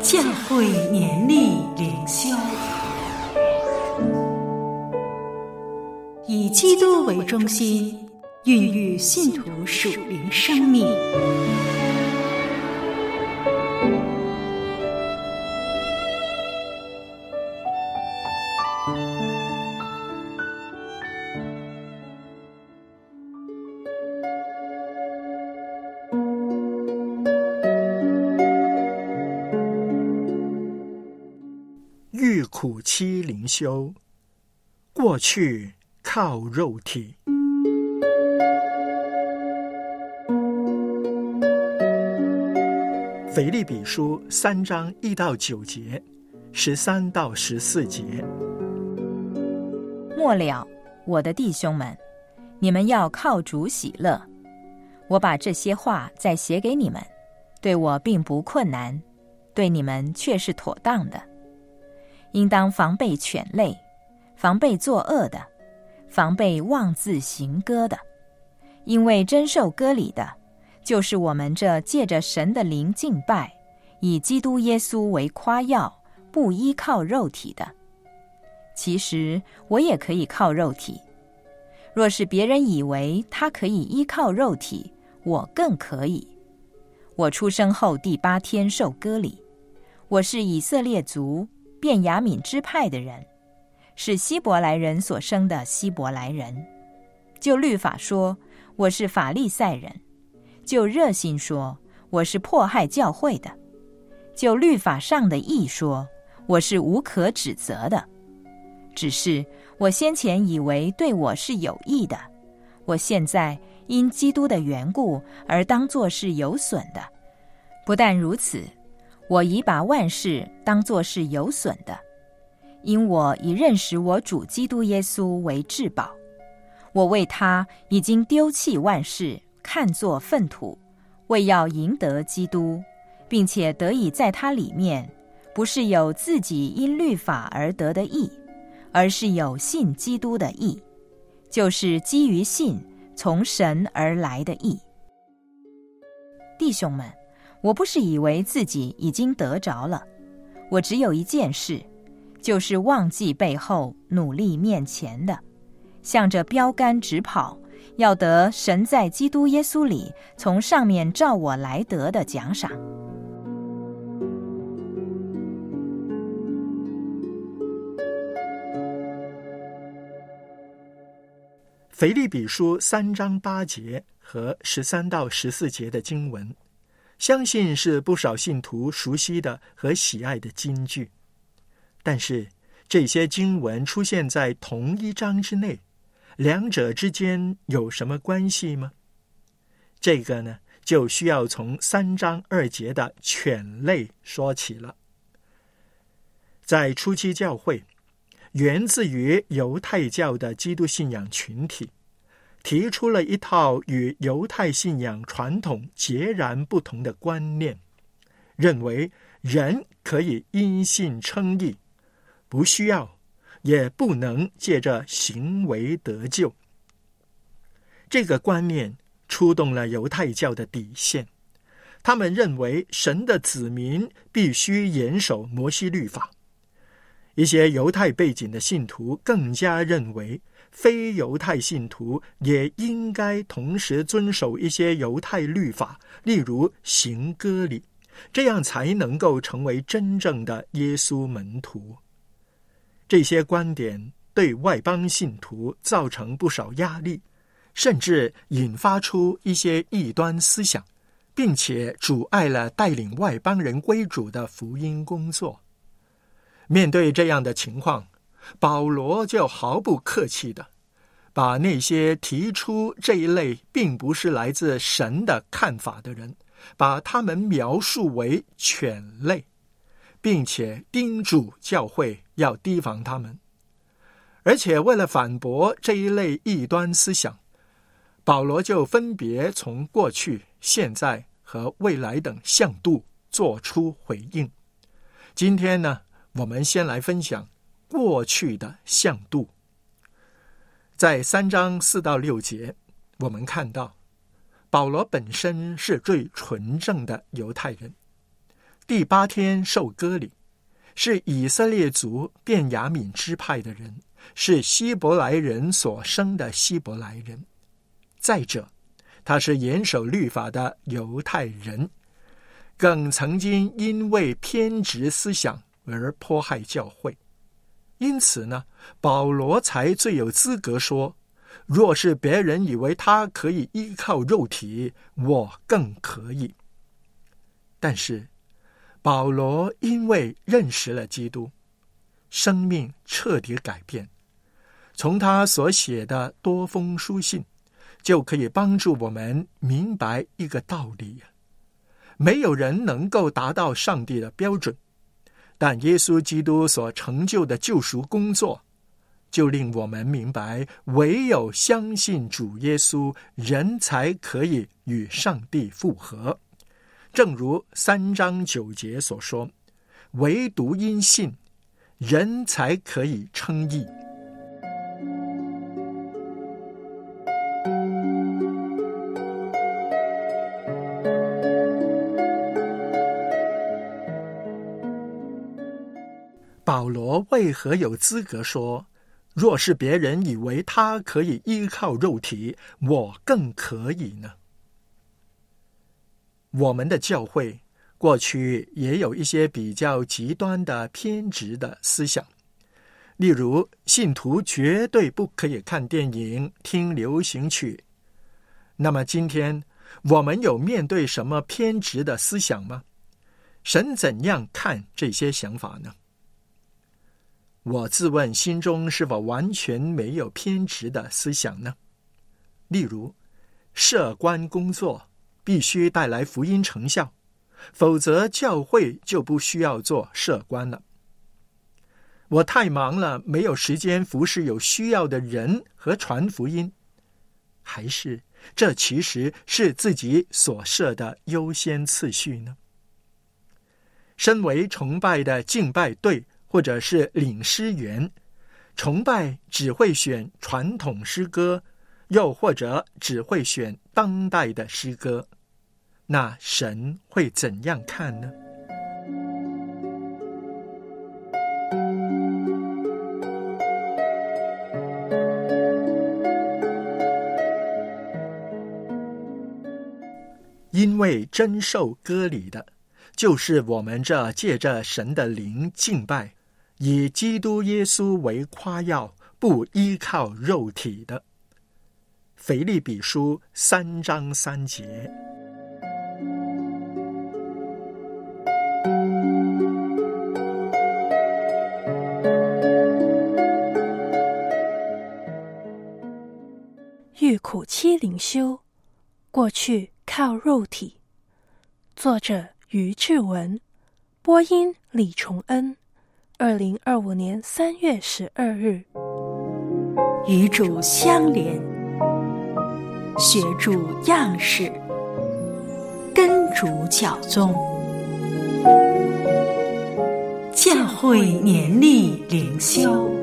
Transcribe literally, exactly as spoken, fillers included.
教会年历灵修，以基督为中心，孕育信徒属灵生命。 遇苦期灵修，过去靠肉体。腓立比书三章一到九节，十三到十四节。 末了，我的弟兄们，你们要靠主喜乐。我把这些话再写给你们，对我并不困难，对你们却是妥当的。应当防备犬类，防备作恶的，防备妄自行歌的。因为真受割礼的，就是我们这借着神的灵敬拜，以基督耶稣为夸耀，不依靠肉体的。其实我也可以靠肉体，若是别人以为他可以依靠肉体，我更可以。我出生后第八天受割礼，我是以色列族便雅悯支派的人，是希伯来人所生的希伯来人。就律法说，我是法利赛人；就热心说，我是迫害教会的；就律法上的义说，我是无可指责的。只是我先前以为对我是有益的，我现在因基督的缘故而当作是有损的。不但如此，我已把万事当作是有损的，因我已认识我主基督耶稣为至宝。我为他已经丢弃万事，看作粪土，为要赢得基督，并且得以在他里面，不是有自己因律法而得的义，而是有信基督的义，就是基于信从神而来的义。弟兄们，我不是以为自己已经得着了，我只有一件事，就是忘记背后，努力面前的，向着标杆直跑，要得神在基督耶稣里从上面照我来得的奖赏。 腓立比书三章八节和十三到十四节的经文，相信是不少信徒熟悉的和喜爱的金句。但是这些经文出现在同一章之内，两者之间有什么关系吗？这个呢，就需要从三章二节的犬类说起了。在初期教会，源自于犹太教的基督信仰群体，提出了一套与犹太信仰传统截然不同的观念，认为人可以因信称义，不需要也不能借着行为得救。这个观念触动了犹太教的底线，他们认为神的子民必须严守摩西律法。一些犹太背景的信徒更加认为，非犹太信徒也应该同时遵守一些犹太律法，例如行割礼，这样才能够成为真正的耶稣门徒。这些观点对外邦信徒造成不少压力，甚至引发出一些异端思想，并且阻碍了带领外邦人归主的福音工作。面对这样的情况，保罗就毫不客气地把那些提出这一类并不是来自神的看法的人，把他们描述为犬类，并且叮嘱教会要提防他们。而且为了反驳这一类异端思想，保罗就分别从过去、现在和未来等向度做出回应。今天呢，我们先来分享过去的向度。在三章四到六节，我们看到保罗本身是最纯正的犹太人， 第八天受割礼，是以色列族便雅悯支派的人，是希伯来人所生的希伯来人。再者，他是严守律法的犹太人，更曾经因为偏执思想而迫害教会。因此呢，保罗才最有资格说，若是别人以为他可以依靠肉体，我更可以。但是保罗因为认识了基督，生命彻底改变。从他所写的多封书信，就可以帮助我们明白一个道理：没有人能够达到上帝的标准，但耶稣基督所成就的救赎工作，就令我们明白，唯有相信主耶稣，人才可以与上帝复合。正如三章九节所说，唯独因信，人才可以称义。保罗为何有资格说，若是别人以为他可以依靠肉体，我更可以呢？我们的教会过去也有一些比较极端的偏执的思想，例如信徒绝对不可以看电影、听流行曲。那么今天我们有面对什么偏执的思想吗？神怎样看这些想法呢？我自问心中是否完全没有偏执的思想呢？例如，社关工作必须带来福音成效，否则教会就不需要做社关了。我太忙了，没有时间服侍有需要的人和传福音。还是这其实是自己所设的优先次序呢？身为崇拜的敬拜队或者是领诗员，崇拜只会选传统诗歌，又或者只会选当代的诗歌，那神会怎样看呢？因为真受割礼的，就是我们这借着神的灵敬拜，以基督耶稣为夸耀，不依靠肉体的。腓立比书三章三节。 遇苦期灵修，过去靠肉体。作者于志文，播音李崇恩。二零二五年三月十二日。 与主相连，学主样式，跟主教宗。教会年历灵修。